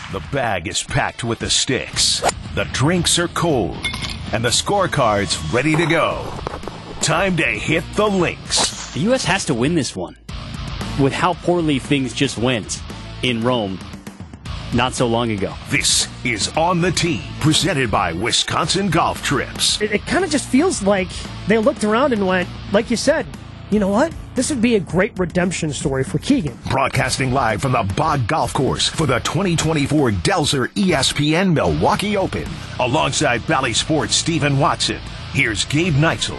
The bag is packed with the sticks. The drinks are cold. And the scorecard's ready to go. Time to hit the links. The U.S. has to win this one with how poorly things just went in Rome not so long ago. This is On the Tee, presented by Wisconsin Golf Trips. It kind of just feels like they looked around and went, like you said, you know what? This would be a great redemption story for Keegan. Broadcasting live from the Bog Golf Course for the 2024 Delzer ESPN Milwaukee Open. Alongside Bally Sports' Stephen Watson, here's Gabe Neitzel.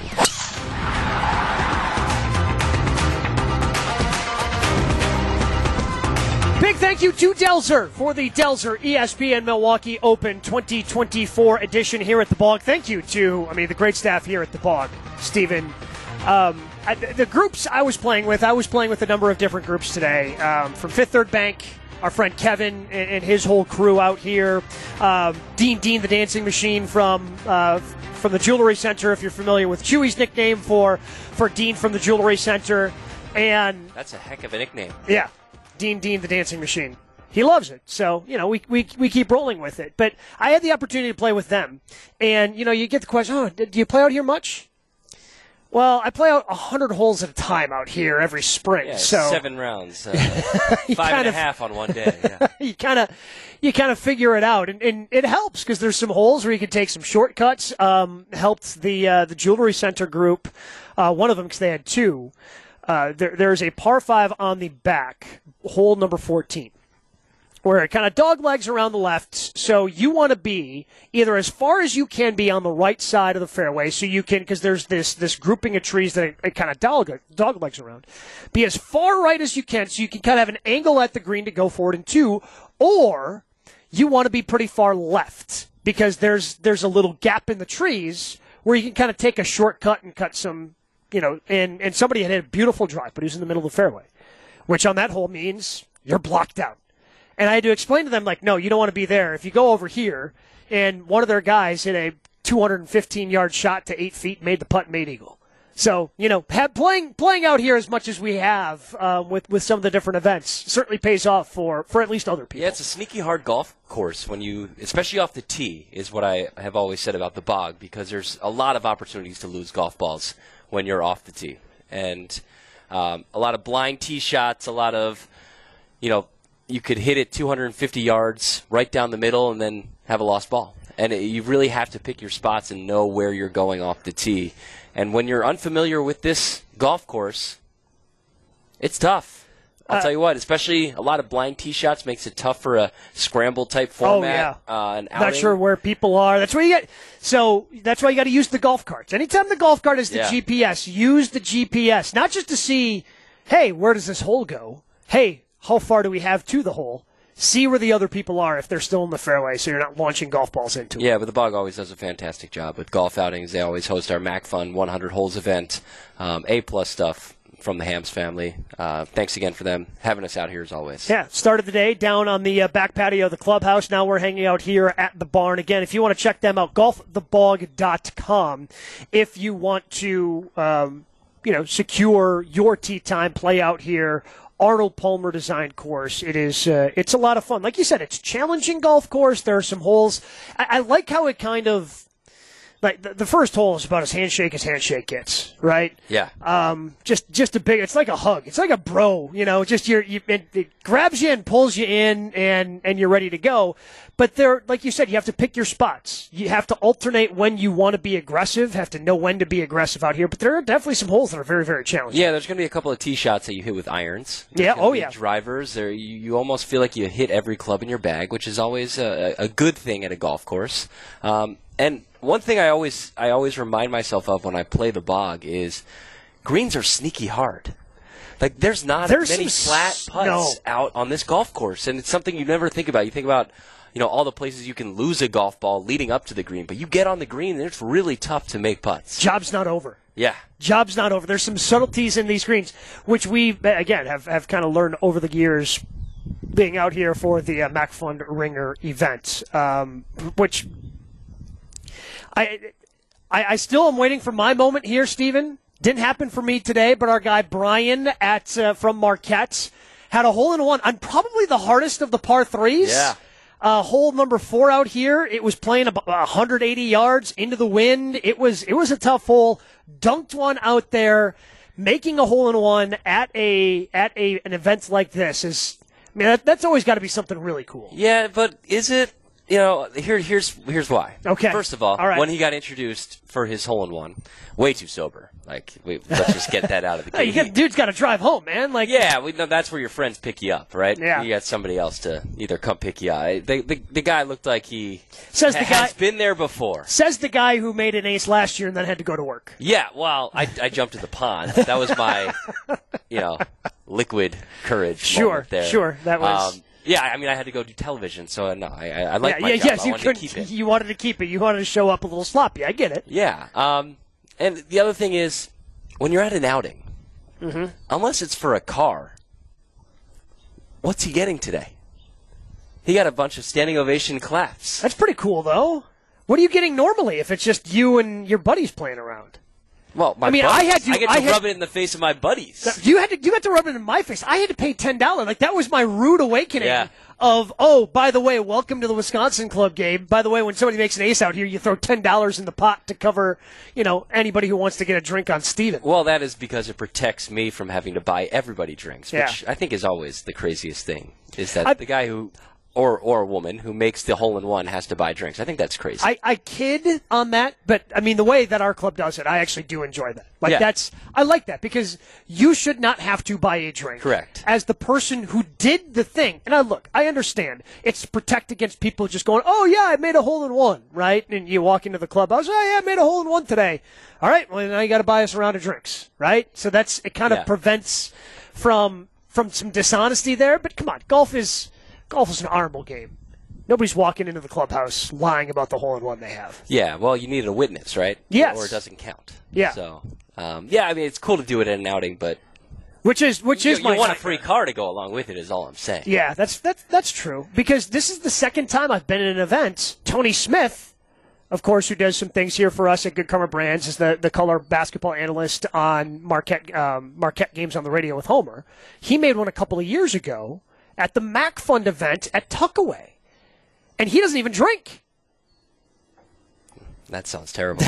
Big thank you to Delzer for the Delzer ESPN Milwaukee Open 2024 edition here at the Bog. Thank you to, the great staff here at the Bog. Stephen, the groups I was playing with a number of different groups today. From Fifth Third Bank, our friend Kevin and his whole crew out here. Dean the Dancing Machine from the Jewelry Center, if you're familiar with Chewy's nickname for Dean from the Jewelry Center. And that's a heck of a nickname. Yeah. Dean the Dancing Machine. He loves it. So, we keep rolling with it. But I had the opportunity to play with them. And, you get the question, do you play out here much? Well, I play out 100 holes at a time out here every spring. Yeah, so 7 rounds. 5.5 on one day. Yeah. you kind of figure it out. And it helps because there's some holes where you can take some shortcuts. Helped the Jewelry Center group, one of them because they had two. There's a par 5 on the back, hole number 14, where it kind of dog legs around the left. So you want to be either as far as you can be on the right side of the fairway, so you can, because there's this grouping of trees that it kind of dog legs around. Be as far right as you can, so you can kind of have an angle at the green to go forward in 2, or you want to be pretty far left because there's a little gap in the trees where you can kind of take a shortcut and cut some. And somebody had hit a beautiful drive, but he was in the middle of the fairway, which on that hole means you're blocked out. And I had to explain to them, no, you don't want to be there. If you go over here, and one of their guys hit a 215-yard shot to 8 feet, made the putt, made eagle. So, playing out here as much as we have with some of the different events certainly pays off for at least other people. Yeah, it's a sneaky hard golf course especially off the tee, is what I have always said about the Bog, because there's a lot of opportunities to lose golf balls when you're off the tee. And a lot of blind tee shots, a lot of, you could hit it 250 yards right down the middle and then have a lost ball. And you really have to pick your spots and know where you're going off the tee. And when you're unfamiliar with this golf course, it's tough. I'll tell you what, especially a lot of blind tee shots makes it tough for a scramble-type format. Oh, yeah. An outing. Not sure where people are. That's why you got to use the golf carts. Anytime the golf cart is the GPS, use the GPS. Not just to see, hey, where does this hole go? Hey, how far do we have to the hole? See where the other people are if they're still in the fairway, so you're not launching golf balls into it. Yeah, but the Bog always does a fantastic job with golf outings. They always host our Mac Fun 100 Holes event, A-plus stuff from the Hams family. Thanks again for them having us out here as always. Yeah, started the day down on the back patio of the clubhouse. Now we're hanging out here at the barn. Again, if you want to check them out, golfthebog.com. If you want to, secure your tee time, play out here. Arnold Palmer designed course. It's a lot of fun. Like you said, it's a challenging golf course. There are some holes. I like how it kind of, like the first hole is about as handshake gets, right? Yeah. Just a big. It's like a hug. It's like a bro. It grabs you and pulls you in, and you're ready to go. But there, like you said, you have to pick your spots. You have to alternate when you want to be aggressive. Have to know when to be aggressive out here. But there are definitely some holes that are very, very challenging. Yeah, there's going to be a couple of tee shots that you hit with irons. Drivers. There, you almost feel like you hit every club in your bag, which is always a good thing at a golf course. And one thing I always remind myself of when I play the Bog is greens are sneaky hard. Like there's many flat putts out on this golf course, and it's something you never think about. You think about all the places you can lose a golf ball leading up to the green, but you get on the green and it's really tough to make putts. Job's not over. Yeah. Job's not over. There's some subtleties in these greens, which we, again, have kind of learned over the years being out here for the MacFund Ringer event, which I still am waiting for my moment here, Stephen. Didn't happen for me today, but our guy Brian from Marquette had a hole-in-one on probably the hardest of the par threes. Yeah. Hole number 4 out here, it was playing about 180 yards into the wind. It was a tough hole. Dunked one out there. Making a hole-in-one at an event like this is, I mean, that's always got to be something really cool. Yeah, but is it? You know, here's why. Okay. First of all, right. When he got introduced for his hole-in-one, way too sober. Like, let's just get that out of the gate. Dude's got to drive home, man. Like, yeah, we know that's where your friends pick you up, right? Yeah. You got somebody else to either come pick you up. The guy looked like he has been there before. Says the guy who made an ace last year and then had to go to work. Yeah, well, I jumped in the pond. That was my, liquid courage moment there. Sure, that was... yeah, I mean, I had to go do television, so no, I like my job. Yes, I wanted to keep it. You wanted to keep it. You wanted to show up a little sloppy. I get it. Yeah. And the other thing is, when you're at an outing, unless it's for a car, what's he getting today? He got a bunch of standing ovation claps. That's pretty cool, though. What are you getting normally if it's just you and your buddies playing around? Well, I get to rub it in the face of my buddies. You got to rub it in my face. I had to pay $10. Like, that was my rude awakening of, by the way, welcome to the Wisconsin Club, Gabe. By the way, when somebody makes an ace out here, you throw $10 in the pot to cover, anybody who wants to get a drink on Steven. Well, that is because it protects me from having to buy everybody drinks, which I think is always the craziest thing, is that the guy who... Or a woman who makes the hole-in-one has to buy drinks. I think that's crazy. I kid on that, but, I mean, the way that our club does it, I actually do enjoy that. I like that, because you should not have to buy a drink. Correct. As the person who did the thing. And I understand. It's to protect against people just going, oh, yeah, I made a hole-in-one, right? And you walk into the clubhouse, oh, yeah, I made a hole-in-one today. All right, well, now you got to buy us a round of drinks, right? So it kind of prevents from some dishonesty there. But come on, golf is an honorable game. Nobody's walking into the clubhouse lying about the hole-in-one they have. Yeah, well, you need a witness, right? Yes. Or it doesn't count. Yeah. So, I mean, it's cool to do it at an outing, but which is you want a free car to go along with it, is all I'm saying. Yeah, that's true. Because this is the second time I've been at an event. Tony Smith, of course, who does some things here for us at Good Karma Brands, is the color basketball analyst on Marquette Games on the Radio with Homer. He made one a couple of years ago at the Mac Fund event at Tuckaway. And he doesn't even drink. That sounds terrible.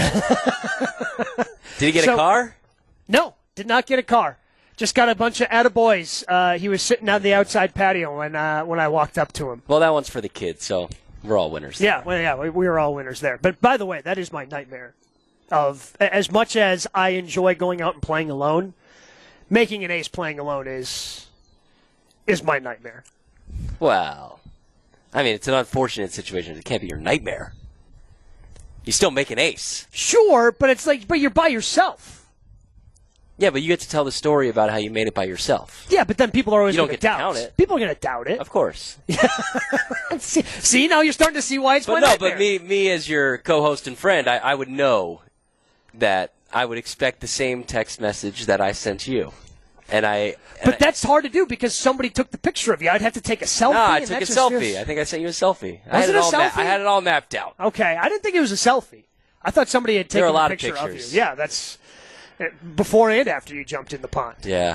Did he get a car? No, did not get a car. Just got a bunch of attaboys. He was sitting on the outside patio when I walked up to him. Well, that one's for the kids, so we're all winners there. We were all winners there. But by the way, that is my nightmare. Of as much as I enjoy going out and playing alone, making an ace playing alone is my nightmare. Well, I mean, it's an unfortunate situation. It can't be your nightmare. You still make an ace. Sure, but but you're by yourself. Yeah, but you get to tell the story about how you made it by yourself. Yeah, but then people are always going to doubt count it. People are going to doubt it. Of course. See, now you're starting to see why it's my nightmare. But me as your co-host and friend, I would know that I would expect the same text message that I sent you. But that's hard to do because somebody took the picture of you. I'd have to take a selfie. No, I took a selfie. I think I sent you a selfie. I had it all mapped out. Okay, I didn't think it was a selfie. I thought somebody had taken a picture of you. Yeah, that's before and after you jumped in the pond. Yeah.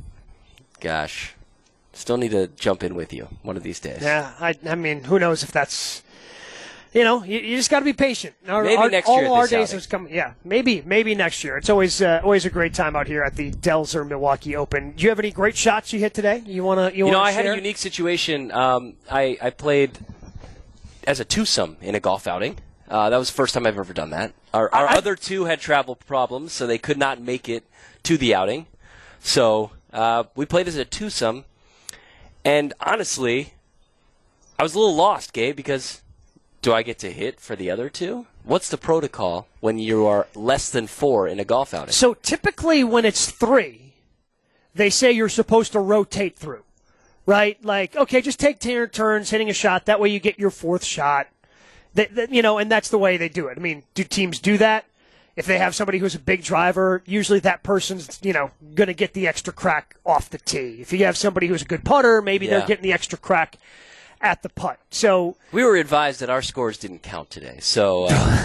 Gosh. Still need to jump in with you one of these days. Yeah, I mean, who knows if that's... You just got to be patient. Maybe next year. All our days is coming. Yeah, maybe next year. It's always a great time out here at the Delzer Milwaukee Open. Do you have any great shots you hit today? You want to? I had a unique situation. I played as a twosome in a golf outing. That was the first time I've ever done that. Our other two had travel problems, so they could not make it to the outing. So we played as a twosome, and honestly, I was a little lost, Gabe, because. Do I get to hit for the other two? What's the protocol when you are less than 4 in a golf outing? So typically when it's 3, they say you're supposed to rotate through, right? Like, okay, just take 10 turns hitting a shot. That way you get your 4th shot. And that's the way they do it. I mean, do teams do that? If they have somebody who's a big driver, usually that person's, going to get the extra crack off the tee. If you have somebody who's a good putter, maybe they're getting the extra crack at the putt. So we were advised that our scores didn't count today. So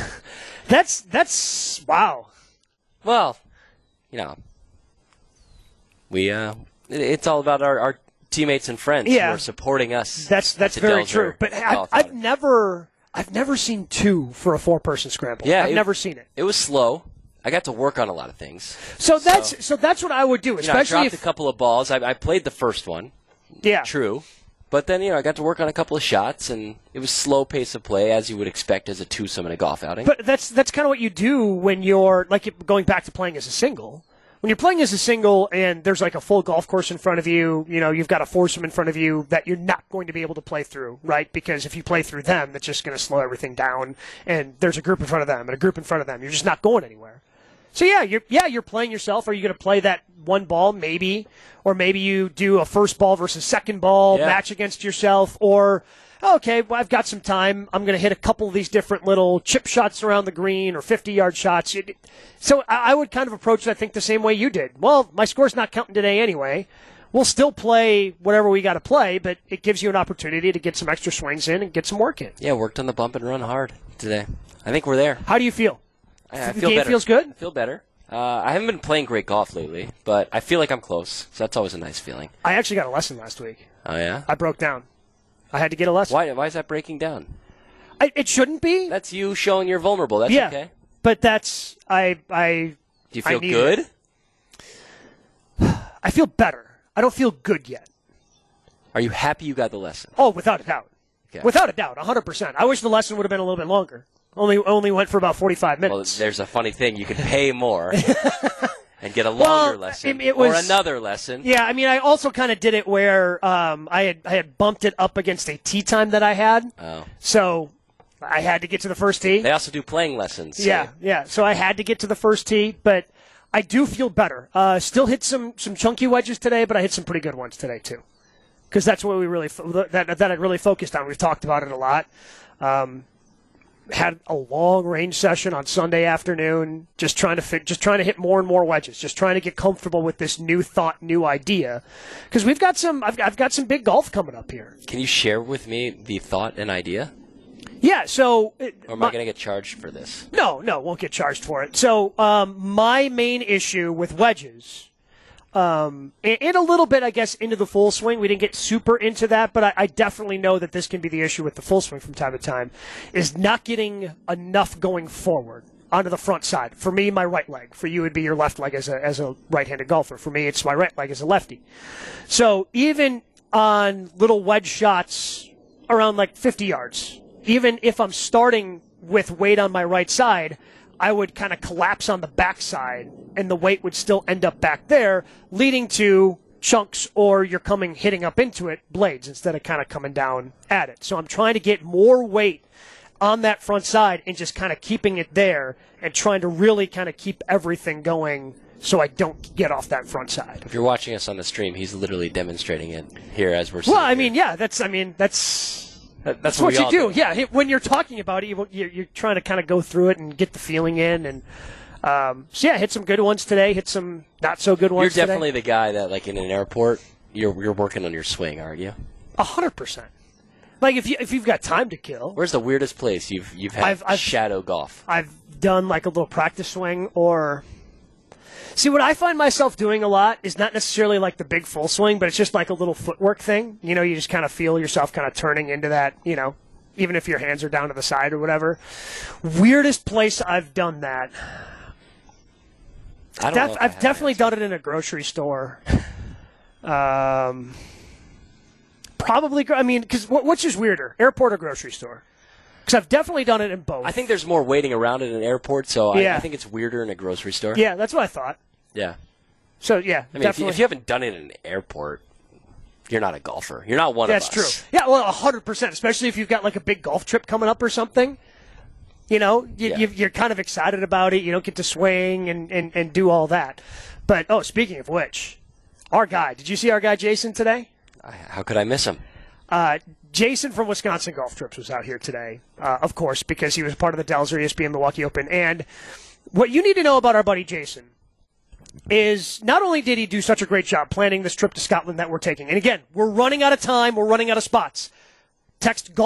that's wow. Well, we it's all about our teammates and friends who are supporting us. That's very true. But I've never seen 2 for a 4-person scramble. Yeah, I've never seen it. It was slow. I got to work on a lot of things. So that's what I would do, especially I dropped a couple of balls. I played the first one. Yeah. True. But then, I got to work on a couple of shots, and it was slow pace of play, as you would expect as a twosome in a golf outing. But that's kind of what you do when you're, like, going back to playing as a single. When you're playing as a single and there's, like, a full golf course in front of you, you've got a foursome in front of you that you're not going to be able to play through, right? Because if you play through them, that's just going to slow everything down, and there's a group in front of them and a group in front of them. You're just not going anywhere. So, you're playing yourself. Are you going to play that one ball? Maybe. Or maybe you do a first ball versus second ball match against yourself. Or, okay, well, I've got some time. I'm going to hit a couple of these different little chip shots around the green or 50-yard shots. So I would kind of approach it, I think, the same way you did. Well, my score's not counting today anyway. We'll still play whatever we got to play, but it gives you an opportunity to get some extra swings in and get some work in. Yeah, worked on the bump and run hard today. I think we're there. How do you feel? I the feel game better. Feels good? I feel better. I haven't been playing great golf lately, but I feel like I'm close, so that's always a nice feeling. I actually got a lesson last week. Oh, yeah? I broke down. I had to get a lesson. Why is that breaking down? It shouldn't be. That's you showing you're vulnerable. That's okay. But that's I. Do you feel good? I feel better. I don't feel good yet. Are you happy you got the lesson? Oh, without a doubt. Okay. Without a doubt, 100%. I wish the lesson would have been a little bit longer. Only went for about 45 minutes. Well, there's a funny thing. You can pay more and get a longer lesson or another lesson. Yeah, I mean, I also kind of did it where I had bumped it up against a tee time that I had. Oh. So I had to get to the first tee. They also do playing lessons. So. Yeah. So I had to get to the first tee, but I do feel better. Still hit some chunky wedges today, but I hit some pretty good ones today too. Because that's what we really that I really focused on. We've talked about it a lot. Had a long range session on Sunday afternoon, just trying to hit more and more wedges, just trying to get comfortable with this new thought, new idea. Because I've got some big golf coming up here. Can you share with me the thought and idea? Yeah. So, or am I going to get charged for this? No, won't get charged for it. So, my main issue with wedges. And a little bit, I guess, into the full swing. We didn't get super into that, but I definitely know that this can be the issue with the full swing from time to time, is not getting enough going forward onto the front side. For me, my right leg. For you, it would be your left leg as a right-handed golfer. For me, it's my right leg as a lefty. So even on little wedge shots around like 50 yards, even if I'm starting with weight on my right side, I would kind of collapse on the backside, and the weight would still end up back there, leading to chunks, or you're hitting up into it, blades, instead of kind of coming down at it. So I'm trying to get more weight on that front side and just kind of keeping it there and trying to really kind of keep everything going so I don't get off that front side. If you're watching us on the stream, he's literally demonstrating it here as we're seeing. Well, I mean, yeah, that's what you do. Yeah, when you're talking about it, you're trying to kind of go through it and get the feeling in. And so, yeah, hit some good ones today, hit some not so good ones today. You're definitely the guy that, like, in an airport, you're working on your swing, aren't you? 100%. Like, if you've got time to kill. Where's the weirdest place you've had shadow golf? I've done, like, a little practice swing, or... See, what I find myself doing a lot is not necessarily like the big full swing, but it's just like a little footwork thing. You just kind of feel yourself kind of turning into that, even if your hands are down to the side or whatever. Weirdest place I've done that. I've definitely done it in a grocery store. Probably, I mean, because which is weirder, airport or grocery store? Because I've definitely done it in both. I think there's more waiting around at an airport, so I think it's weirder in a grocery store. Yeah, that's what I thought. Yeah. So, yeah, I mean, if you haven't done it in an airport, you're not a golfer. You're not one of us. That's true. Yeah, well, 100%, especially if you've got, like, a big golf trip coming up or something. You're kind of excited about it. You don't get to swing and do all that. But, speaking of which, our guy, did you see our guy Jason today? How could I miss him? Jason from Wisconsin Golf Trips was out here today, of course, because he was part of the Delzer ESPN Milwaukee Open. And what you need to know about our buddy Jason is not only did he do such a great job planning this trip to Scotland that we're taking, and again, we're running out of time, we're running out of spots. Text golf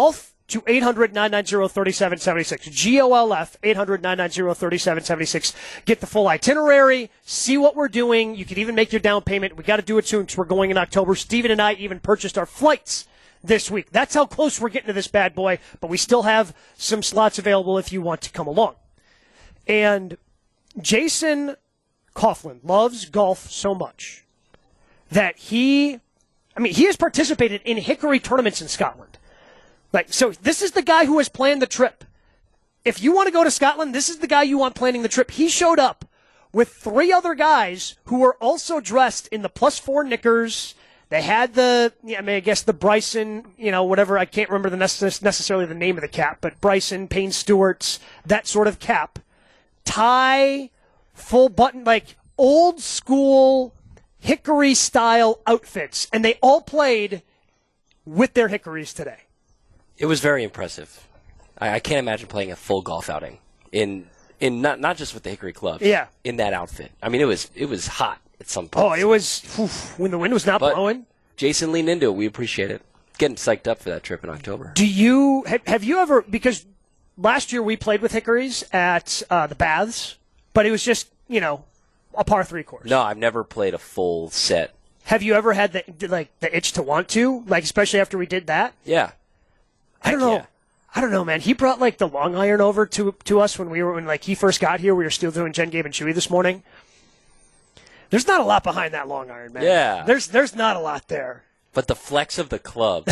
to 800-990-3776. GOLF, 800-990-3776. Get the full itinerary, see what we're doing. You can even make your down payment. We got to do it soon because we're going in October. Steven and I even purchased our flights this week. That's how close we're getting to this bad boy, but we still have some slots available if you want to come along. And Jason Coughlin loves golf so much that he has participated in Hickory tournaments in Scotland. So this is the guy who has planned the trip. If you want to go to Scotland, this is the guy you want planning the trip. He showed up with 3 other guys who were also dressed in the +4 knickers. They had the Bryson, whatever, I can't remember necessarily the name of the cap, but Bryson, Payne Stewart's, that sort of cap. Tie, full button, old school Hickory-style outfits. And they all played with their Hickories today. It was very impressive. I can't imagine playing a full golf outing in not just with the Hickory clubs. Yeah. In that outfit. I mean, it was hot at some point. Oh, it was when the wind was not blowing. Jason leaned into it. We appreciate it. Getting psyched up for that trip in October. Do you have you ever, because last year we played with Hickories at the Baths, but it was just a par 3 course. No, I've never played a full set. Have you ever had the itch to want to, especially after we did that? Yeah. I don't know. Yeah. I don't know, man. He brought the long iron over to us when he first got here. We were still doing Jen, Gabe, and Chewy this morning. There's not a lot behind that long iron, man. Yeah. There's not a lot there. But the flex of the club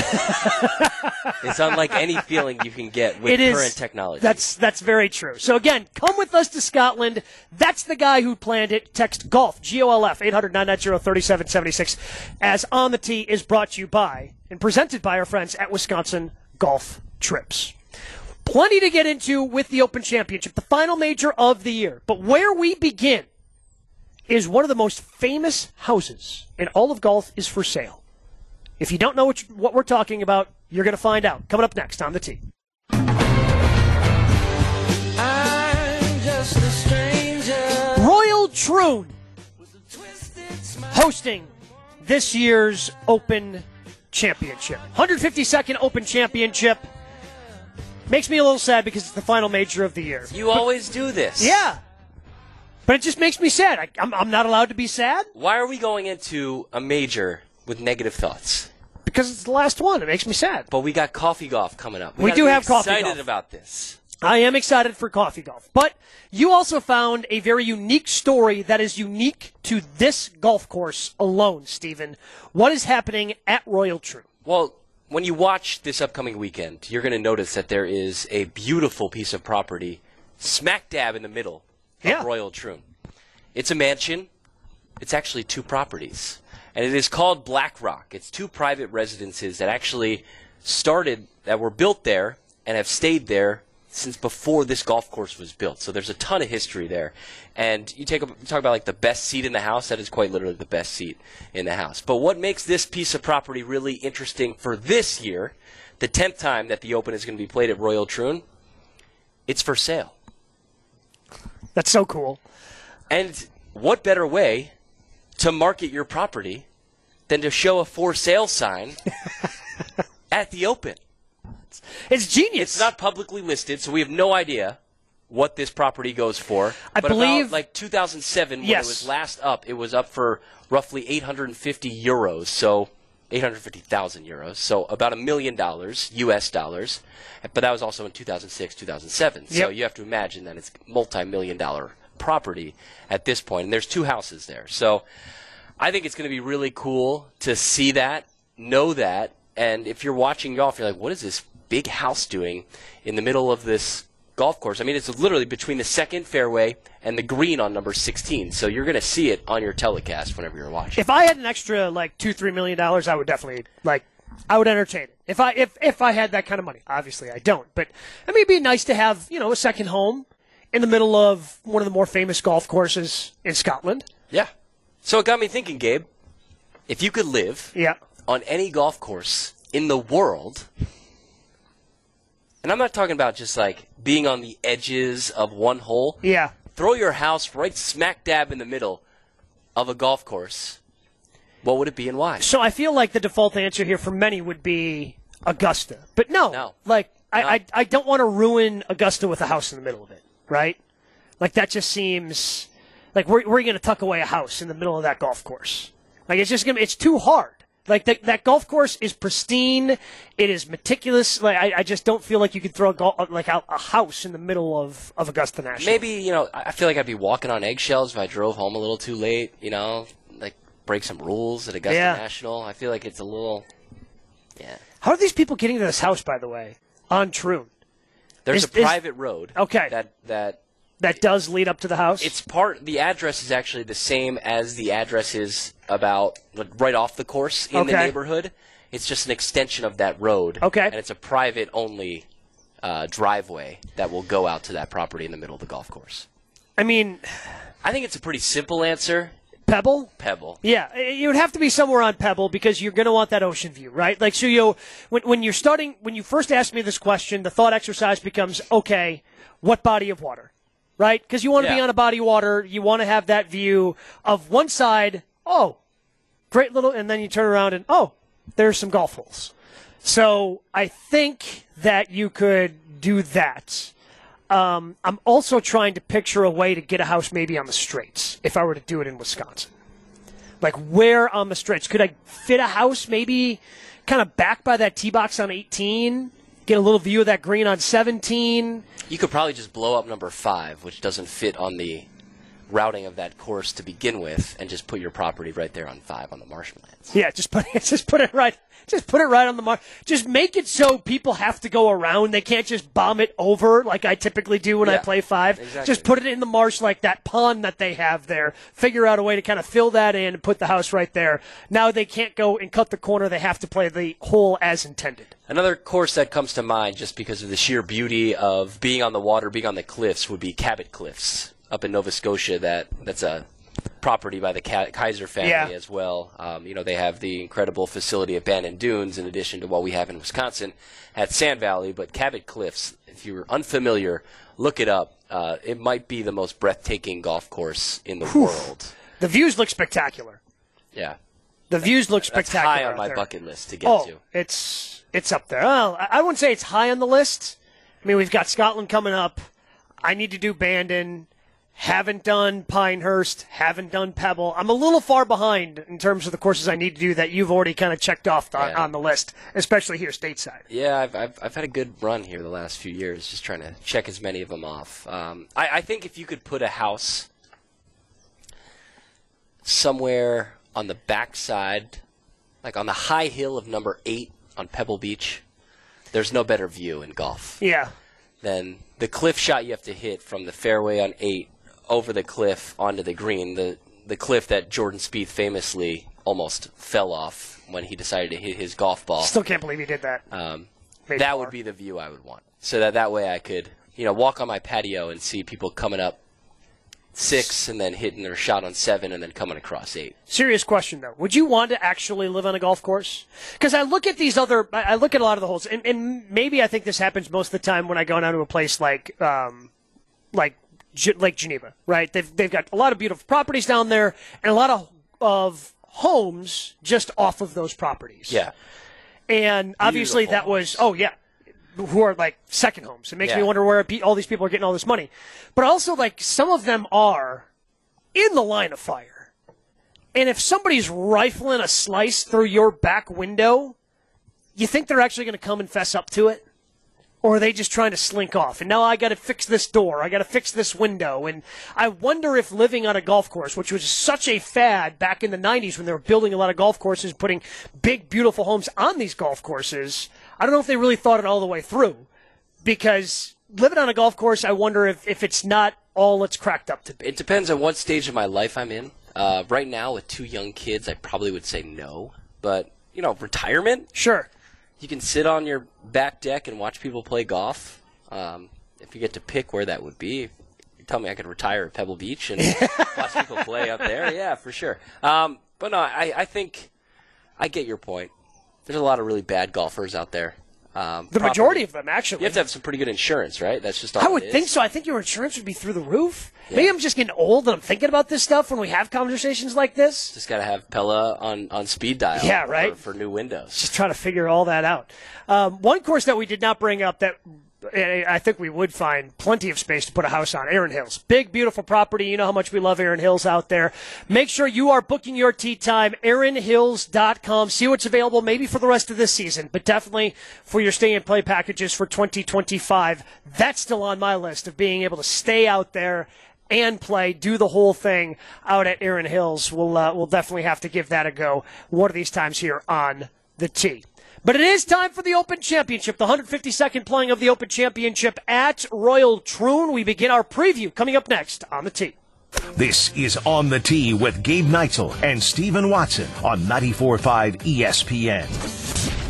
is unlike any feeling you can get with current technology. That's very true. So again, come with us to Scotland. That's the guy who planned it. Text GOLF, GOLF, 800-990-3776, as On the Tee is brought to you by and presented by our friends at Wisconsin Golf Trips. Plenty to get into with the Open Championship, the final major of the year. But where we begin is one of the most famous houses in all of golf is for sale. If you don't know what we're talking about, you're going to find out. Coming up next on the Tee. I'm just a stranger. Royal Troon hosting this year's Open Championship. 152nd Open Championship. Makes me a little sad because it's the final major of the year. You always do this. Yeah. But it just makes me sad. I'm not allowed to be sad. Why are we going into a major with negative thoughts? Because it's the last one. It makes me sad. But we got Coffee Golf coming up. We do have Coffee Golf. Excited about this. I am excited for Coffee Golf. But you also found a very unique story that is unique to this golf course alone, Stephen. What is happening at Royal Troon? Well, when you watch this upcoming weekend, you're going to notice that there is a beautiful piece of property smack dab in the middle of Royal Troon. It's a mansion. It's actually 2 properties. And it is called Black Rock. It's 2 private residences that actually that were built there and have stayed there since before this golf course was built. So there's a ton of history there. And you talk about the best seat in the house. That is quite literally the best seat in the house. But what makes this piece of property really interesting for this year, the 10th time that the Open is going to be played at Royal Troon, it's for sale. That's so cool. And what better way to market your property than to show a for sale sign at the Open? It's genius. It's not publicly listed, so we have no idea what this property goes for. I believe about 2007 when it was last up, it was up for roughly 850 euros, so 850,000 euros, so about $1 million US dollars. But that was also in 2006, 2007. So you have to imagine that it's multi-million-dollar property at this point, and there's 2 houses there. So I think it's going to be really cool to see that, know that, and if you're watching golf, you're like, what is this big house doing in the middle of this golf course? I mean, it's literally between the second fairway and the green on number 16, so you're going to see it on your telecast whenever you're watching. If I had an extra $2-3 million, I would definitely I would entertain it. If I had that kind of money. Obviously, I don't, but I mean, it'd be nice to have a second home in the middle of one of the more famous golf courses in Scotland. Yeah. So it got me thinking, Gabe, if you could live on any golf course in the world, and I'm not talking about just being on the edges of one hole. Yeah. Throw your house right smack dab in the middle of a golf course. What would it be and why? So I feel like the default answer here for many would be Augusta. But no. I don't want to ruin Augusta with a house in the middle of it, right? Like, that just seems like where are you going to tuck away a house in the middle of that golf course? Like, it's too hard. Like, that golf course is pristine. It is meticulous. Like, I just don't feel like you could throw a house in the middle of Augusta National. Maybe, I feel like I'd be walking on eggshells if I drove home a little too late, like break some rules at Augusta National. I feel like it's a little, How are these people getting to this house, by the way, on Troon? There's a private road. Okay. That does lead up to the house? The address is actually the same as the address is about right off the course in the neighborhood. It's just an extension of that road. Okay. And it's a private-only driveway that will go out to that property in the middle of the golf course. I mean, I think it's a pretty simple answer. Pebble? Pebble. Yeah, it would have to be somewhere on Pebble because you're going to want that ocean view, right? Like, so when you first asked me this question, the thought exercise becomes, okay, what body of water? Right? Because you want to be on a body of water. You want to have that view of one side, great little, and then you turn around and, there's some golf holes. So I think that you could do that. I'm also trying to picture a way to get a house maybe on the Straits if I were to do it in Wisconsin. Like, where on the Straits? Could I fit a house maybe kind of back by that tee box on 18? Get a little view of that green on 17. You could probably just blow up number 5, which doesn't fit on the routing of that course to begin with, and just put your property right there on 5 on the marshlands. Yeah, just put it right on the marsh. Just make it so people have to go around. They can't just bomb it over like I typically do when I play 5. Exactly. Just put it in the marsh like that pond that they have there. Figure out a way to kind of fill that in and put the house right there. Now they can't go and cut the corner. They have to play the hole as intended. Another course that comes to mind just because of the sheer beauty of being on the water, being on the cliffs, would be Cabot Cliffs up in Nova Scotia. That's a property by the Kaiser family as well. They have the incredible facility at Bandon Dunes in addition to what we have in Wisconsin at Sand Valley. But Cabot Cliffs, if you're unfamiliar, look it up. It might be the most breathtaking golf course in the world. The views look spectacular. Yeah. The views look spectacular. That's high on my bucket list to get to. It's up there. Well, I wouldn't say it's high on the list. I mean, we've got Scotland coming up. I need to do Bandon. Haven't done Pinehurst. Haven't done Pebble. I'm a little far behind in terms of the courses I need to do that you've already kind of checked off on the list, especially here stateside. Yeah, I've had a good run here the last few years, just trying to check as many of them off. I think if you could put a house somewhere on the backside, like on the high hill of number 8 on Pebble Beach, there's no better view in golf. Yeah. Than the cliff shot you have to hit from the fairway on 8 over the cliff onto the green, the cliff that Jordan Spieth famously almost fell off when he decided to hit his golf ball. Still can't believe he did that. That would be the view I would want. So that way I could, walk on my patio and see people coming up 6 and then hitting their shot on 7 and then coming across 8. Serious question, though. Would you want to actually live on a golf course? Because I look at I look at a lot of the holes, and maybe I think this happens most of the time when I go down to a place like Lake Geneva, right? They've got a lot of beautiful properties down there and a lot of homes just off of those properties. Yeah. And obviously that was, who are like second homes. It makes me wonder where all these people are getting all this money. But also, like, some of them are in the line of fire. And if somebody's rifling a slice through your back window, you think they're actually going to come and fess up to it? Or are they just trying to slink off? And now I got to fix this door. I got to fix this window. And I wonder if living on a golf course, which was such a fad back in the 90s when they were building a lot of golf courses, putting big, beautiful homes on these golf courses, I don't know if they really thought it all the way through. Because living on a golf course, I wonder if it's not all it's cracked up to be. It depends on what stage of my life I'm in. Right now, with 2 young kids, I probably would say no. But, retirement? Sure. You can sit on your back deck and watch people play golf. If you get to pick where that would be, you tell me I could retire at Pebble Beach and watch people play up there. Yeah, for sure. But no, I think I get your point. There's a lot of really bad golfers out there. The majority of them, actually. You have to have some pretty good insurance, right? That's just all I would it is. think so. I think your insurance would be through the roof. Yeah. Maybe I'm just getting old and I'm thinking about this stuff when we have conversations like this. Just got to have Pella on speed dial. Yeah, right. For new windows. Just trying to figure all that out. One course that we did not bring up that I think we would find plenty of space to put a house on, Erin Hills. Big, beautiful property. You know how much we love Erin Hills out there. Make sure you are booking your tee time, erinhills.com. See what's available maybe for the rest of this season, but definitely for your stay and play packages for 2025. That's still on my list of being able to stay out there and play, do the whole thing out at Erin Hills. We'll definitely have to give that a go one of these times here on the tee. But it is time for the Open Championship, the 152nd playing of the Open Championship at Royal Troon. We begin our preview coming up next on the tee. This is On the Tee with Gabe Neitzel and Stephen Watson on 94.5 ESPN.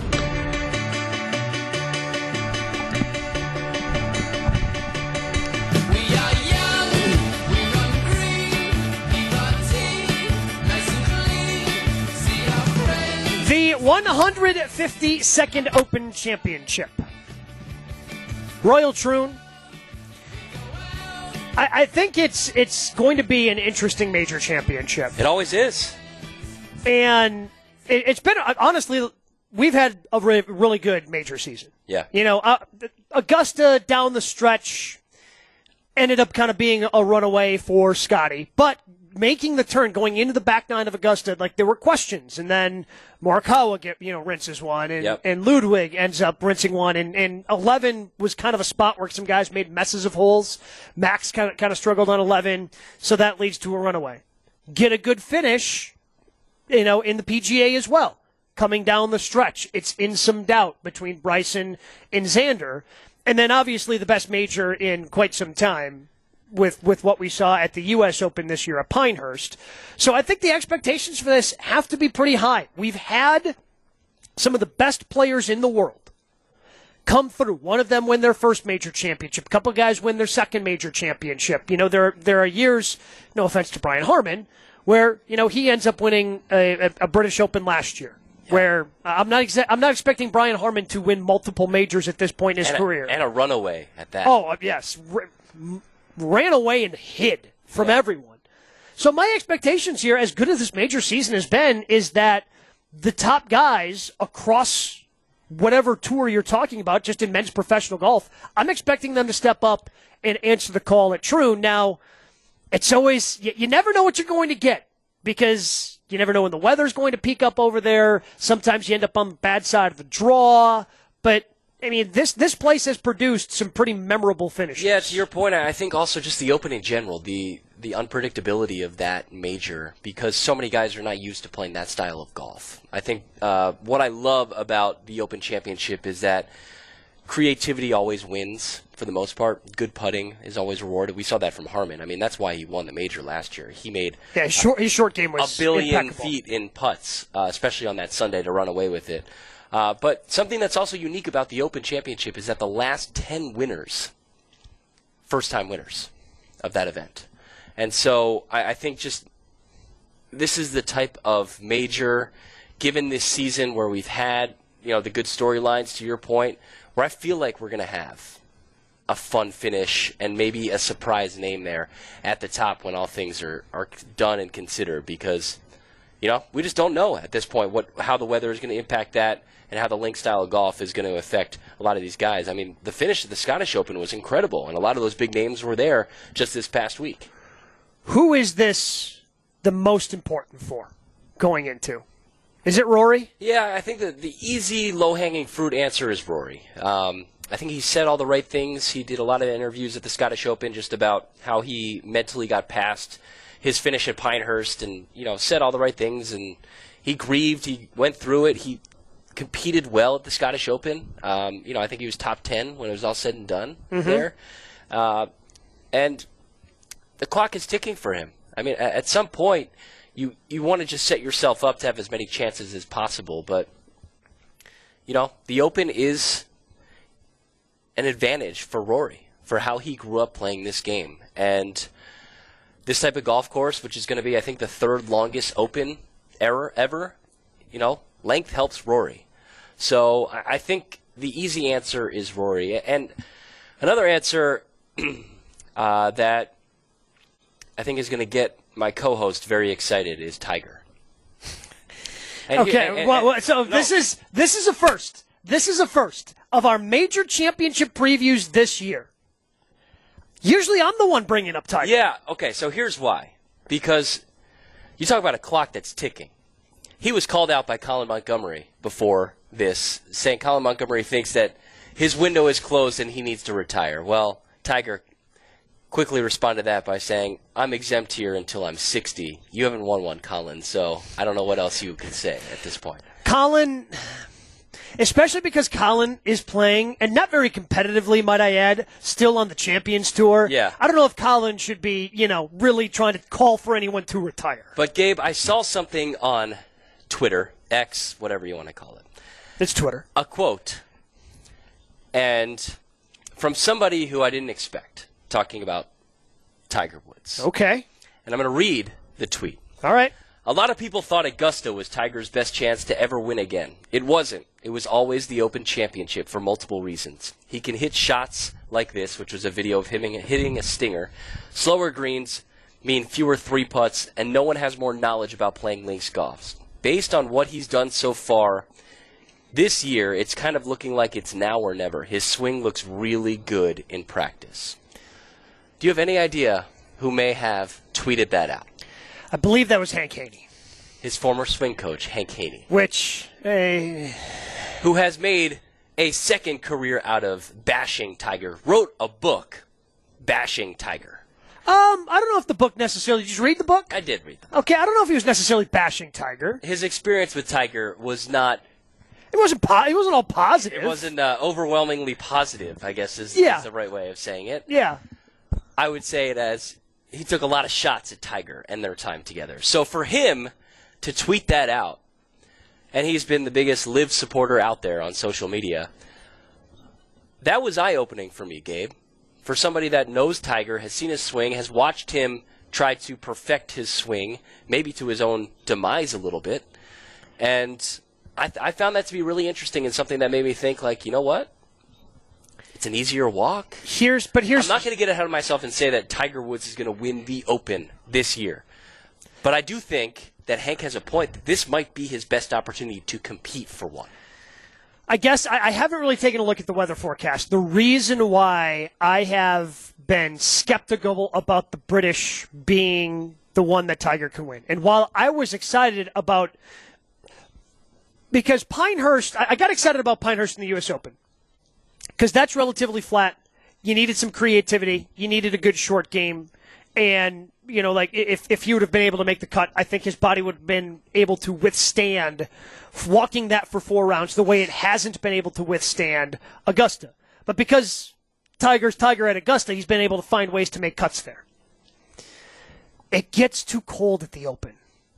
The 152nd Open Championship. Royal Troon. I think it's going to be an interesting major championship. It always is. And it's been, honestly, we've had a really good major season. Yeah. You know, Augusta down the stretch ended up kind of being a runaway for Scotty, but making the turn, going into the back nine of Augusta, like there were questions, and then Morikawa rinses one, and Ludwig ends up rinsing one, and 11 was kind of a spot where some guys made messes of holes. Max kind of struggled on 11, so that leads to a runaway. Get a good finish, in the PGA as well. Coming down the stretch, it's in some doubt between Bryson and Xander, and then obviously the best major in quite some time, with what we saw at the U.S. Open this year at Pinehurst. So I think the expectations for this have to be pretty high. We've had some of the best players in the world come through. One of them win their first major championship. A couple of guys win their second major championship. There are years, no offense to Brian Harman, where, he ends up winning a British Open last year. Yeah. Where I'm not expecting Brian Harman to win multiple majors at this point in his career. And a runaway at that. Oh, yes. Ran away and hid from everyone. So my expectations here, as good as this major season has been, is that the top guys across whatever tour you're talking about, just in men's professional golf, I'm expecting them to step up and answer the call at Troon. Now, it's always, you never know what you're going to get, because you never know when the weather's going to peak up over there. Sometimes you end up on the bad side of the draw, but I mean, this place has produced some pretty memorable finishes. Yeah, to your point, I think also just the Open in general, the unpredictability of that major, because so many guys are not used to playing that style of golf. I think what I love about the Open Championship is that creativity always wins for the most part. Good putting is always rewarded. We saw that from Harman. I mean, that's why he won the major last year. He made his short game was a billion impeccable. feet in putts, especially on that Sunday to run away with it. But something that's also unique about the Open Championship is that the last 10 winners, first-time winners of that event. And so I think just this is the type of major, given this season where we've had the good storylines, to your point, where I feel like we're going to have a fun finish and maybe a surprise name there at the top when all things are done and considered, because we just don't know at this point how the weather is going to impact that, and how the link style of golf is going to affect a lot of these guys. I mean, the finish of the Scottish Open was incredible, and a lot of those big names were there just this past week. Who is this the most important for going into? Is it Rory? Yeah, I think the easy, low-hanging fruit answer is Rory. I think he said all the right things. He did a lot of interviews at the Scottish Open just about how he mentally got past his finish at Pinehurst and, said all the right things, and he grieved. He went through it. He competed well at the Scottish Open. I think he was top 10 when it was all said and done there. And the clock is ticking for him. I mean, at some point, you want to just set yourself up to have as many chances as possible. But, the Open is an advantage for Rory, for how he grew up playing this game. And this type of golf course, which is going to be, I think, the third longest Open ever, length helps Rory. So I think the easy answer is Rory. And another answer that I think is going to get my co-host very excited is Tiger. This is a first. This is a first of our major championship previews this year. Usually I'm the one bringing up Tiger. Yeah, okay, so here's why. Because you talk about a clock that's ticking. He was called out by Colin Montgomery before this, saying Colin Montgomery thinks that his window is closed and he needs to retire. Well, Tiger quickly responded to that by saying, I'm exempt here until I'm 60. You haven't won one, Colin, so I don't know what else you can say at this point. Colin, especially because Colin is playing, and not very competitively, might I add, still on the Champions Tour. Yeah. I don't know if Colin should be, really trying to call for anyone to retire. But, Gabe, I saw something on Twitter, X, whatever you want to call it. It's Twitter. A quote, and from somebody who I didn't expect, talking about Tiger Woods. Okay. And I'm going to read the tweet. All right. A lot of people thought Augusta was Tiger's best chance to ever win again. It wasn't. It was always the Open Championship for multiple reasons. He can hit shots like this, which was a video of him hitting a stinger. Slower greens mean fewer three putts, and no one has more knowledge about playing links golf. Based on what he's done so far this year, it's kind of looking like it's now or never. His swing looks really good in practice. Do you have any idea who may have tweeted that out? I believe that was Hank Haney. His former swing coach, Hank Haney. Which, who has made a second career out of bashing Tiger, wrote a book bashing Tiger. I don't know if the book necessarily, did you read the book? I did read the book. Okay, I don't know if he was necessarily bashing Tiger. His experience with Tiger was not... It wasn't all positive. It wasn't overwhelmingly positive, I guess is the right way of saying it. Yeah. I would say it as he took a lot of shots at Tiger and their time together. So for him to tweet that out, and he's been the biggest LIV supporter out there on social media, that was eye-opening for me, Gabe. For somebody that knows Tiger, has seen his swing, has watched him try to perfect his swing, maybe to his own demise a little bit. And I found that to be really interesting and something that made me think, like, you know what? It's an easier walk. I'm not going to get ahead of myself and say that Tiger Woods is going to win the Open this year. But I do think that Hank has a point that this might be his best opportunity to compete for one. I guess I haven't really taken a look at the weather forecast. The reason why I have been skeptical about the British being the one that Tiger can win. And while I was excited about... Because Pinehurst... I got excited about Pinehurst in the U.S. Open. Because that's relatively flat. You needed some creativity. You needed a good short game. And, if he would have been able to make the cut, I think his body would have been able to withstand walking that for 4 rounds the way it hasn't been able to withstand Augusta. But because Tiger's Tiger at Augusta, he's been able to find ways to make cuts there. It gets too cold at the Open.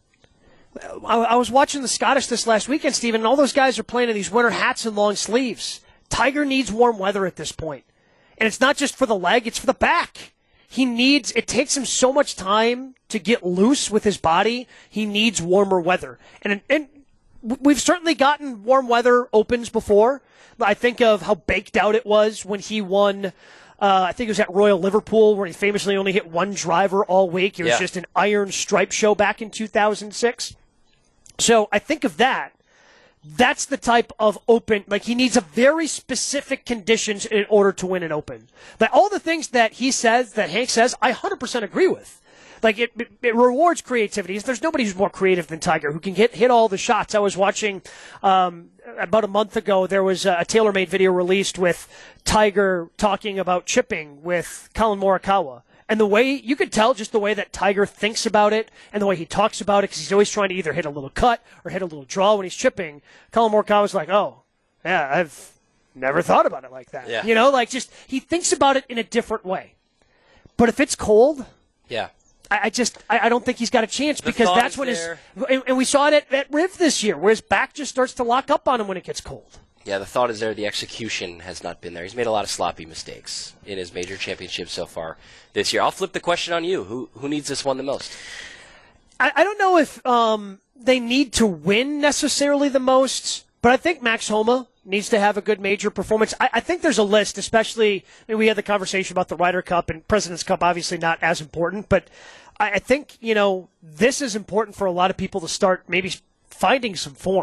I was watching the Scottish this last weekend, Stephen, and all those guys are playing in these winter hats and long sleeves. Tiger needs warm weather at this point. And it's not just for the leg, it's for the back. It takes him so much time to get loose with his body. He needs warmer weather. And we've certainly gotten warm weather Opens before. I think of how baked out it was when he won, I think it was at Royal Liverpool, where he famously only hit one driver all week. It was just an iron stripe show back in 2006. So I think of that. That's the type of Open, he needs a very specific conditions in order to win an Open. But all the things that he says, that Hank says, I 100% agree with. It rewards creativity. There's nobody who's more creative than Tiger, who can hit all the shots. I was watching, about a month ago, there was a TaylorMade video released with Tiger talking about chipping with Colin Morikawa. And the way, you could tell just the way that Tiger thinks about it and the way he talks about it, because he's always trying to either hit a little cut or hit a little draw when he's chipping. Colin Morikawa's like, oh, yeah, I've never thought about it like that. Yeah. He thinks about it in a different way. But if it's cold, I don't think he's got a chance, because that's when and we saw it at Riv this year, where his back just starts to lock up on him when it gets cold. Yeah, the thought is there. The execution has not been there. He's made a lot of sloppy mistakes in his major championship so far this year. I'll flip the question on you. Who needs this one the most? I don't know if they need to win necessarily the most, but I think Max Homa needs to have a good major performance. I think there's a list, especially, we had the conversation about the Ryder Cup and President's Cup, obviously not as important, but I think, this is important for a lot of people to start maybe finding some form.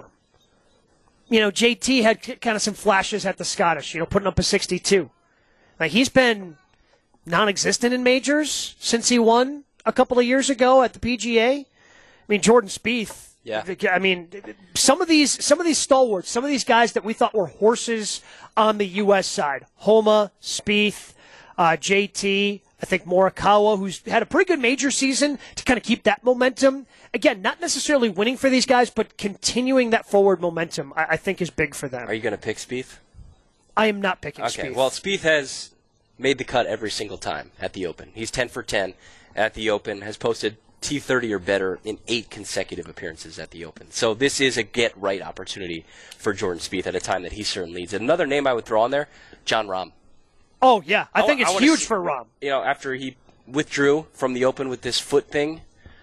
JT had kind of some flashes at the Scottish, putting up a 62. Like, he's been non-existent in majors since he won a couple of years ago at the PGA. I mean, Jordan Spieth. Yeah. I mean, some of these stalwarts, some of these guys that we thought were horses on the U.S. side, Homa, Spieth, JT, I think Morikawa, who's had a pretty good major season to kind of keep that momentum. Again, not necessarily winning for these guys, but continuing that forward momentum, I think is big for them. Are you going to pick Spieth? I am not picking Spieth. Okay, well, Spieth has made the cut every single time at the Open. He's 10 for 10 at the Open, has posted T30 or better in 8 consecutive appearances at the Open. So this is a get-right opportunity for Jordan Spieth at a time that he certainly needs it. Another name I would throw on there, Jon Rahm. Oh, yeah. I think it's huge for Rahm. After he withdrew from the Open with this foot thing,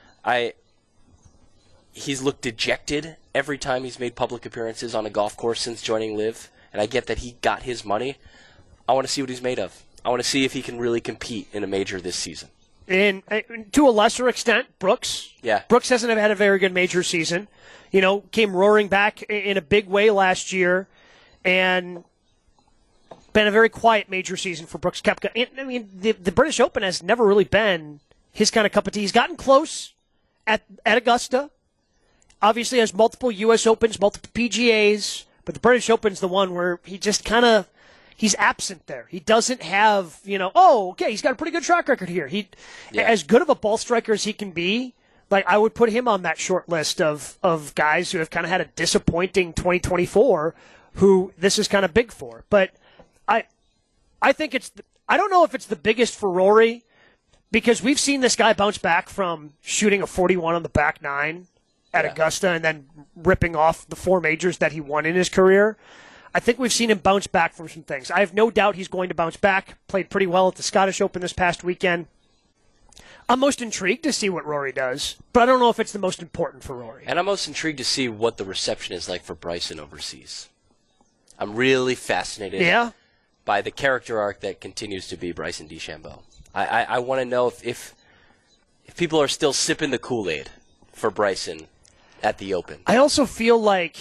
he's looked dejected every time he's made public appearances on a golf course since joining LIV, and I get that he got his money. I want to see what he's made of. I want to see if he can really compete in a major this season. And to a lesser extent, Brooks. Yeah. Brooks hasn't had a very good major season. Came roaring back in a big way last year, and been a very quiet major season for Brooks Koepka. And, the British Open has never really been his kind of cup of tea. He's gotten close at Augusta. Obviously has multiple U.S. Opens, multiple PGAs, but the British Open's the one where he just kind of he's absent there. He doesn't have, he's got a pretty good track record here. As good of a ball striker as he can be, like, I would put him on that short list of guys who have kind of had a disappointing 2024 who this is kind of big for. But I think I don't know if it's the biggest for Rory, because we've seen this guy bounce back from shooting a 41 on the back nine at Augusta and then ripping off the 4 majors that he won in his career. I think we've seen him bounce back from some things. I have no doubt he's going to bounce back. Played pretty well at the Scottish Open this past weekend. I'm most intrigued to see what Rory does, but I don't know if it's the most important for Rory. And I'm most intrigued to see what the reception is like for Bryson overseas. I'm really fascinated by the character arc that continues to be Bryson DeChambeau. I want to know if people are still sipping the Kool-Aid for Bryson at the Open. I also feel like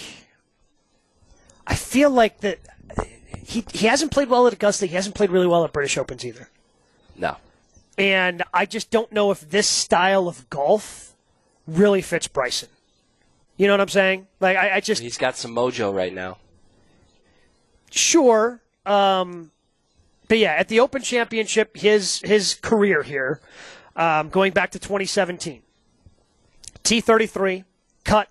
that he hasn't played well at Augusta. He hasn't played really well at British Opens either. No. And I just don't know if this style of golf really fits Bryson. You know what I'm saying? Like, I just... He's got some mojo right now. Sure. But yeah, at the Open Championship, his career here, going back to 2017, T33, cut,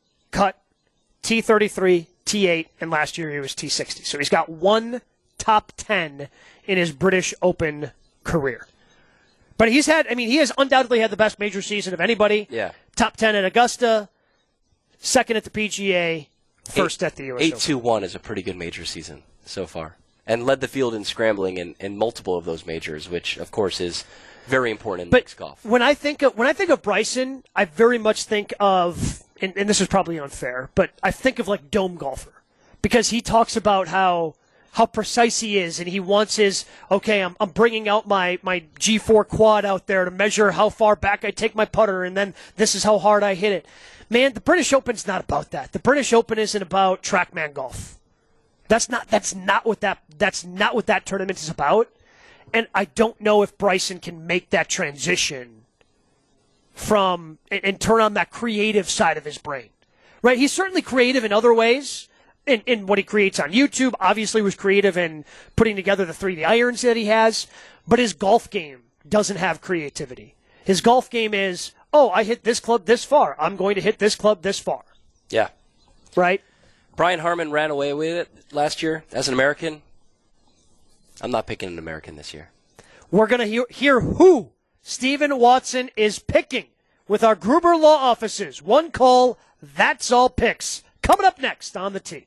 T33, T8, and last year he was T60. So he's got one top 10 in his British Open career. But he has undoubtedly had the best major season of anybody. Yeah. Top 10 at Augusta, second at the PGA, first at the US Open. 8-2-1 is a pretty good major season so far. And led the field in scrambling in multiple of those majors, which, of course, is very important in mixed golf. When I think of Bryson, I very much think of, and this is probably unfair, but I think of like dome golfer, because he talks about how precise he is, and he wants his, I'm bringing out my G4 quad out there to measure how far back I take my putter, and then this is how hard I hit it. Man, the British Open's not about that. The British Open isn't about TrackMan golf. That's not what that tournament is about. And I don't know if Bryson can make that transition from and turn on that creative side of his brain. Right? He's certainly creative in other ways. In what he creates on YouTube, obviously was creative in putting together the 3D irons that he has, but his golf game doesn't have creativity. His golf game is, I hit this club this far. I'm going to hit this club this far. Yeah. Right? Brian Harman ran away with it last year as an American. I'm not picking an American this year. We're going to hear who Stephen Watson is picking with our Gruber Law Offices. One call, that's all picks. Coming up next on the tee.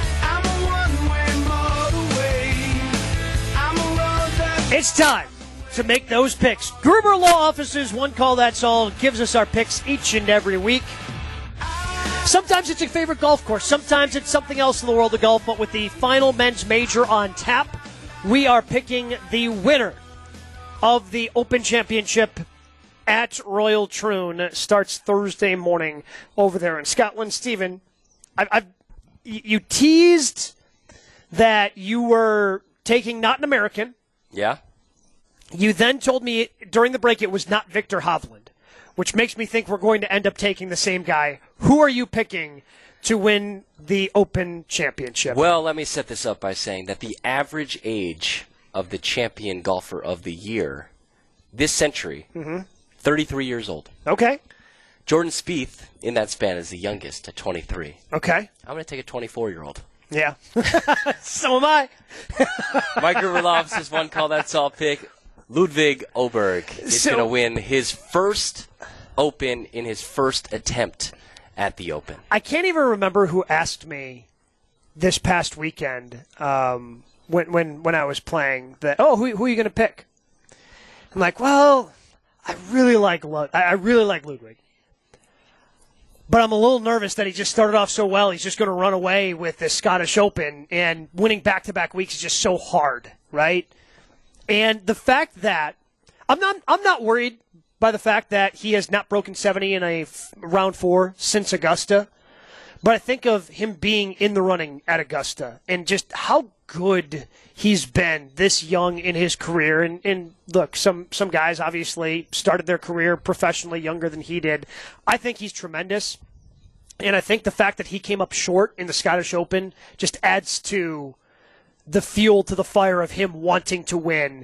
It's time to make those picks. Gruber Law Offices, One Call, That's All, gives us our picks each and every week. Sometimes it's your favorite golf course. Sometimes it's something else in the world of golf. But with the final men's major on tap, we are picking the winner of the Open Championship at Royal Troon. Starts Thursday morning over there in Scotland. Stephen, you teased that you were taking not an American. Yeah. You then told me during the break it was not Victor Hovland, which makes me think we're going to end up taking the same guy. Who are you picking to win the Open Championship? Well, let me set this up by saying that the average age of the champion golfer of the year this century, 33 years old. Okay. Jordan Spieth, in that span, is the youngest at 23. Okay. I'm going to take a 24-year-old. Yeah. So am I. My Gruber Law Offices One Call, That's All pick. Ludwig Oberg is going to win his first Open in his first attempt at the Open. I can't even remember who asked me this past weekend when I was playing that. Oh, who are you going to pick? I'm like, well, I really like Ludwig, but I'm a little nervous that he just started off so well. He's just going to run away with this Scottish Open, and winning back-to-back weeks is just so hard, right? And the fact that I'm not worried by the fact that he has not broken 70 in a round 4 since Augusta, but I think of him being in the running at Augusta and just how good he's been this young in his career. And look, some guys obviously started their career professionally younger than he did. I think he's tremendous, and I think the fact that he came up short in the Scottish Open just adds to the fuel to the fire of him wanting to win.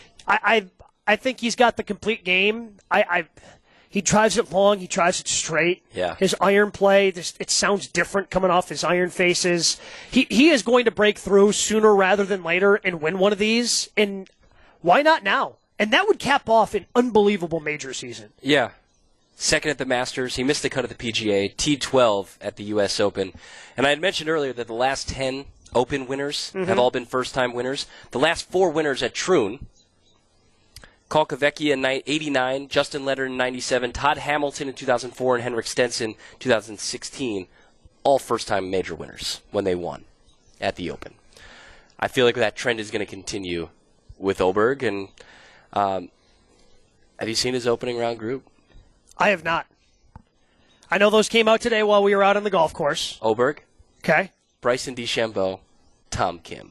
I think he's got the complete game. He drives it long. He drives it straight. Yeah. His iron play, it sounds different coming off his iron faces. He is going to break through sooner rather than later and win one of these. And why not now? And that would cap off an unbelievable major season. Yeah. Second at the Masters. He missed the cut at the PGA. T12 at the U.S. Open. And I had mentioned earlier that the last 10 Open winners have all been first-time winners. The last 4 winners at Troon, Carl Kavecki in 89, Justin Leonard in 97, Todd Hamilton in 2004, and Henrik Stenson 2016, all first-time major winners when they won at the Open. I feel like that trend is going to continue with Oberg. And have you seen his opening round group? I have not. I know those came out today while we were out on the golf course. Oberg, Okay. Bryson DeChambeau, Tom Kim.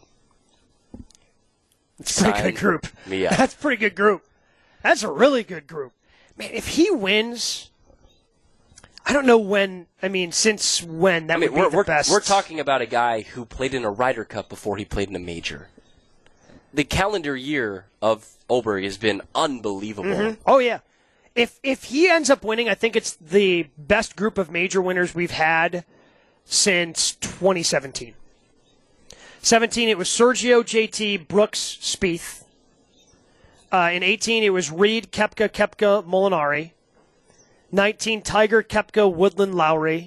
It's a pretty good group. Me up. That's a pretty good group. That's a really good group. Man, if he wins, I don't know when, since when that would be the best. We're talking about a guy who played in a Ryder Cup before he played in a major. The calendar year of Oberg has been unbelievable. Mm-hmm. Oh, yeah. If he ends up winning, I think it's the best group of major winners we've had since 2017. 17, it was Sergio, JT, Brooks, Spieth. In 18, it was Reed, Koepka, Molinari. 19, Tiger, Koepka, Woodland, Lowry.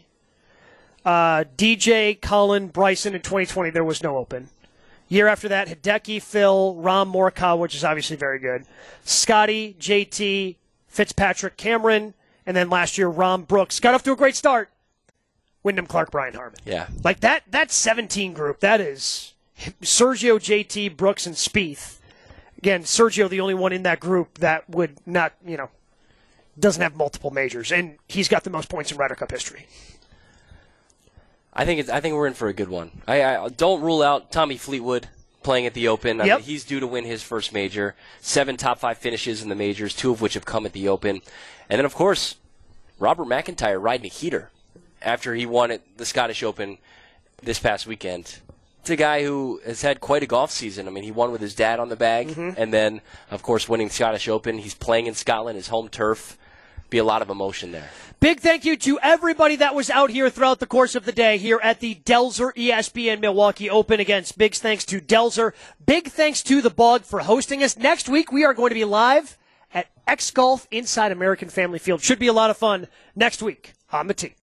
DJ, Colin, Bryson. In 2020, there was no Open. Year after that, Hideki, Phil, Rahm, Morikawa, which is obviously very good. Scotty, JT, Fitzpatrick, Cameron. And then last year, Rahm, Brooks. Got off to a great start. Wyndham Clark, Brian Harman. Yeah. Like that 17 group, that is Sergio, JT, Brooks, and Spieth. Again, Sergio, the only one in that group that would not, doesn't have multiple majors, and he's got the most points in Ryder Cup history. I think we're in for a good one. I don't rule out Tommy Fleetwood playing at the Open. Yep. He's due to win his first major. 7 top 5 finishes in the majors, 2 of which have come at the Open. And then, of course, Robert McIntyre riding a heater after he won at the Scottish Open this past weekend. It's a guy who has had quite a golf season. He won with his dad on the bag, and then, of course, winning the Scottish Open. He's playing in Scotland, his home turf. Be a lot of emotion there. Big thank you to everybody that was out here throughout the course of the day here at the Delzer ESPN Milwaukee Open. Again, big thanks to Delzer. Big thanks to the Bog for hosting us. Next week, we are going to be live at X Golf inside American Family Field. Should be a lot of fun next week on the tee.